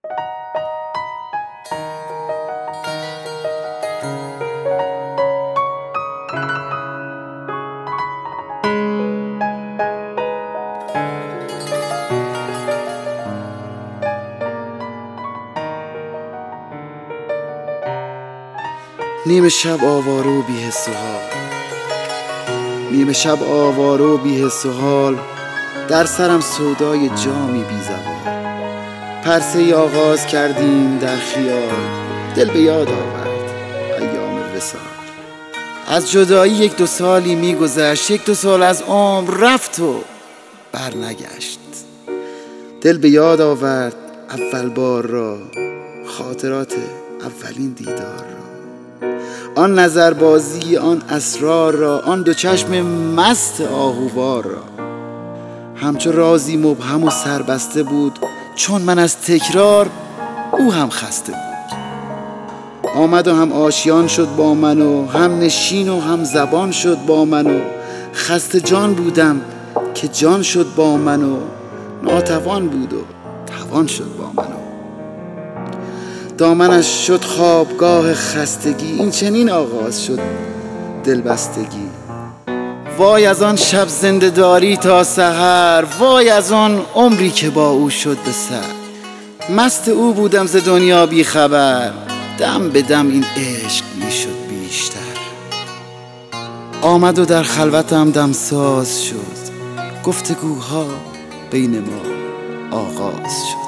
نیمه شب آواره و بی‌حس و حال، نیمه شب آواره و بی‌حس و حال، در سرم سودای جامی بی زوال. پرسه‌ای آغاز کردیم در خیال، دل به یاد آورد ایام وصال. از جدایی 1-2 سالی می‌گذشت، 1-2 سال از عمر رفت و برنگشت. دل به یاد آورد اول بار را، خاطرات اولین دیدار را، آن نظربازی، آن اسرار را، آن 2 چشم مست آهووار را. همچو رازی مبهم و سربسته بود، چون من از تکرار او هم خسته بود. آمد و هم آشیان شد با من و هم نشین و هم زبان شد با من و خسته جان بودم که جان شد با من و ناتوان بود و توان شد با من و دامنش شد خوابگاه خستگی. این چنین آغاز شد دلبستگی. وای از آن شب زنده داری تا سحر، وای از آن عمری که با او شد به سر. مست او بودم ز دنیا بی خبر، دم به دم این عشق می شد بیشتر. آمد و در خلوتم دمساز شد، گفتگوها بین ما آغاز شد.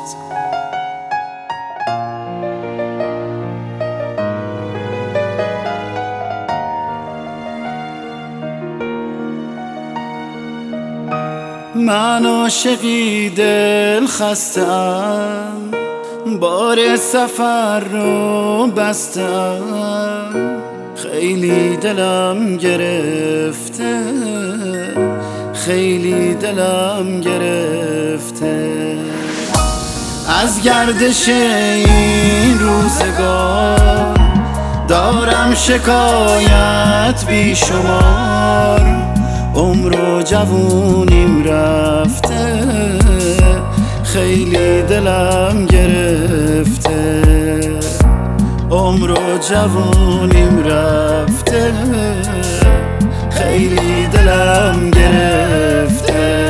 من عاشقی دل خسته‌ام، بار سفر رو بستم. خیلی دلم گرفته، خیلی دلم گرفته از گردش این روزگار. دارم شکایت بی شمار، عمر و جوونیم رفته، خیلی دلم گرفته. عمر و جوونیم رفته، خیلی دلم گرفته.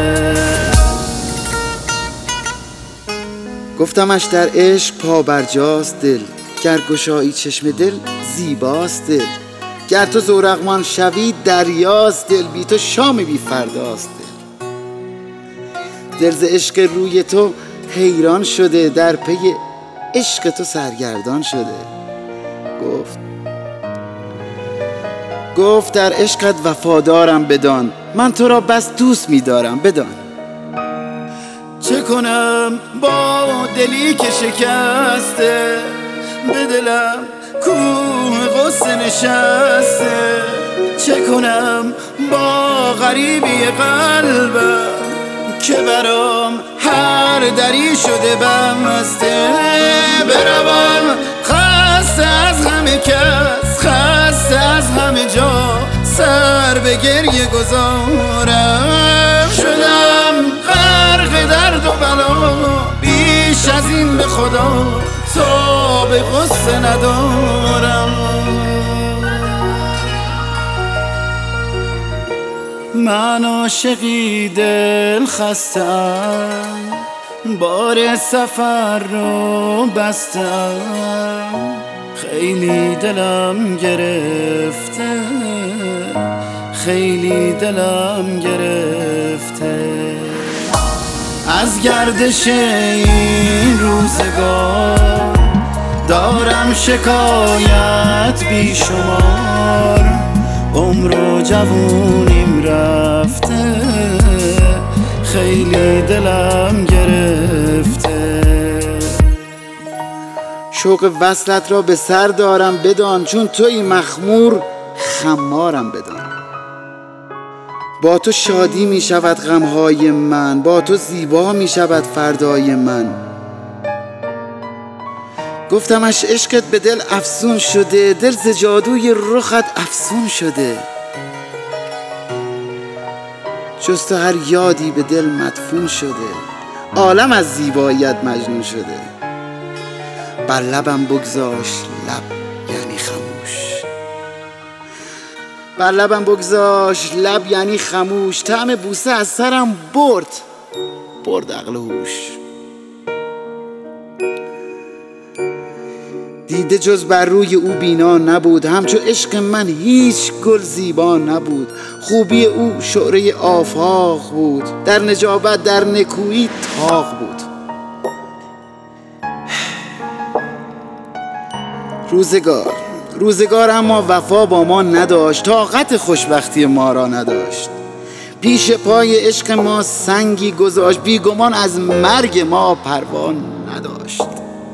گفتمش در عشق پا برجاست دل، گر گشایی چشم دل زیباست دل. گر تو زورقمان شوی دریاست دل، بی تو شام بی فرداست دل. دل ز عشق روی تو حیران شده، در پی عشق تو سرگردان شده. گفت در عشقت وفادارم بدان، من تو را بس دوست می‌دارم بدان. چه کنم با دلی که شکسته، به دلم کوه غصه نشسته. چه کنم با غریبی قلبم، که برام هر دری شده بسته. بروم خسته از همه کس، خسته از همه جا، سر به گریه گذارم. شدم غرق درد و بلا، بیش از این به خدا تا به غصه ندارم. من عاشقی دل خسته‌ام، بار سفر رو بستم. خیلی دلم گرفته، خیلی دلم گرفته از گردش این روزگار. دارم شکایت بی شمار، عمر و جوونیم رفته، خیلی دلم گرفته. شوق وصلت را به سر دارم بدان، چون توی مخمور خمارم بدان. با تو شادی می شود غمهای من، با تو زیبا می شود فردای من. گفتمش عشقت به دل افسون شده، دل ز جادوی رخت افسون شده. جز تو هر یادی به دل مدفون شده، عالم از زیباییت مجنون شده. بر لبم بگذاشت لب یعنی خموش. بر لبم بگذاشت لب یعنی خموش. طعم بوسه از سرم برد عقل و هوش. دیده جز بر روی او بینا نبود، همچو عشق من هیچ گل زیبا نبود. خوبی او شعره آفاق بود، در نجابت در نکویی طاق بود. روزگار اما وفا با ما نداشت، طاقت خوشبختی ما را نداشت. پیش پای عشق ما سنگی گذاشت، بیگمان از مرگ ما پروا نداشت.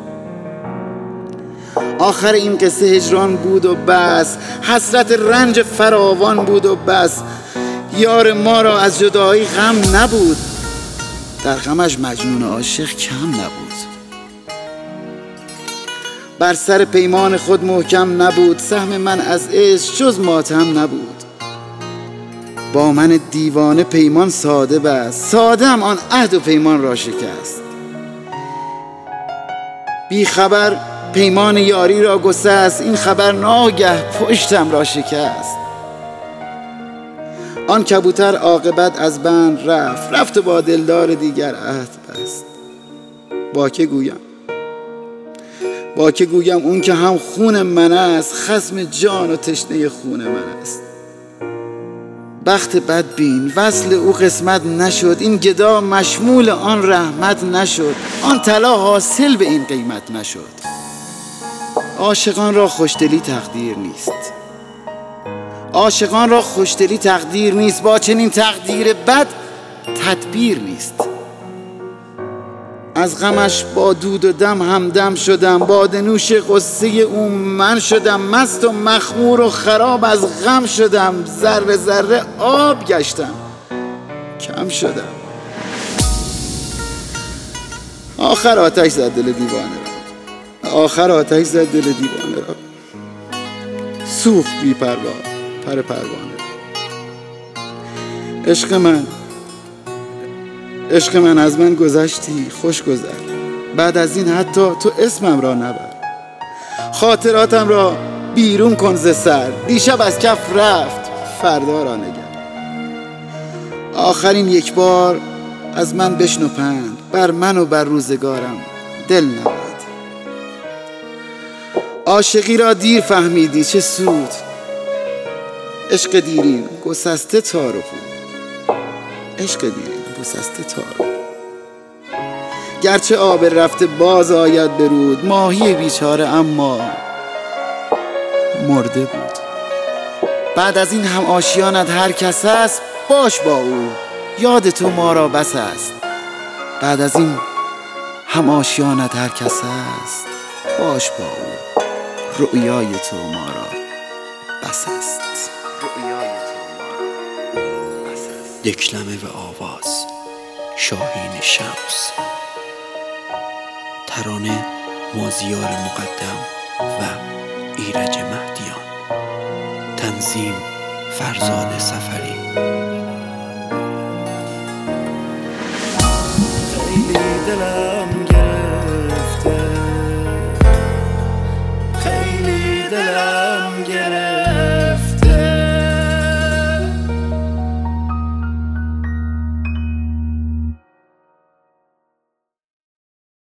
آخر این قصه هجران بود و بس، حسرت رنج فراوان بود و بس. یار ما را از جدایی غم نبود، در غمش مجنون عاشق کم نبود. بر سر پیمان خود محکم نبود، سهم من از عشق جز ماتم نبود. با من دیوانه پیمان ساده بست، ساده‌ام آن عهد و پیمان را شکست. بی خبر پیمان یاری را گسست، این خبر ناگه پشتم را شکست. آن کبوتر عاقبت از بند رفت و با دلدار دیگر عهد بست. با که گویم اون که هم خون من است، خصم جان و تشنه خون من است. بخت بدبین وصل او قسمت نشد، این گدا مشمول آن رحمت نشد. آن طلا حاصل به این قیمت نشد. عاشقان را خوشدلی تقدیر نیست، با چنین تقدیر بد تدبیر نیست. از غمش با دود و دم همدم شدم، باده نوش غصه او من شدم. مست و مخمور و خراب از غم شدم، ذره ذره آب گشتم کم شدم. آخر آتش زد دل دیوانه را، سوخت بی پروا پر پروانه را. عشق من از من گذشتی خوش گذر، بعد از این حتی تو اسمم را نبر. خاطراتم را بیرون کن ز سر، دیشب از کف رفت فردا را نگر. آخرین یک بار از من بشنو پند، بر من و بر روزگارم دل نبند. عاشقی را دیر فهمیدی چه سود، عشق دیرین گسسته تار و پود. گرچه آب رفته باز آید برود، ماهی بیچاره اما مرده بود. بعد از این هم آشیانت هر کس است، باش با او یاد تو ما را بس است. بعد از این هم آشیانت هر کس است، باش با او رؤیای تو ما را بس است. دکلمه و آواز شاهین شمس، ترانه مازیار مقدم و ایرج مهدیان، تنظیم فرزاد سفری.